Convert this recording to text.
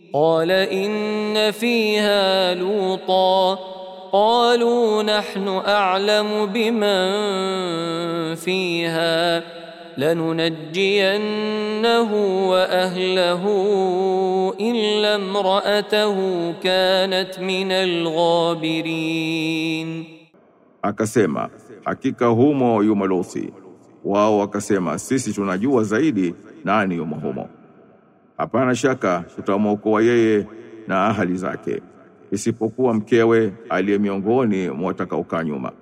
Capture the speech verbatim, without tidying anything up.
قال إن فيها لوطا قالوا نحن أعلم بمن فيها لننجينه وأهله إلا امرأته كانت من الغابرين. Akasema, hakika humo yumo Luthi. Wao wakasema, sisi tunajua zaidi nani yumo humo. Hapana shaka tutamwokoa yeye na ahali zake, isipokuwa mkewe aliye miongoni mwa watakaokaa nyuma.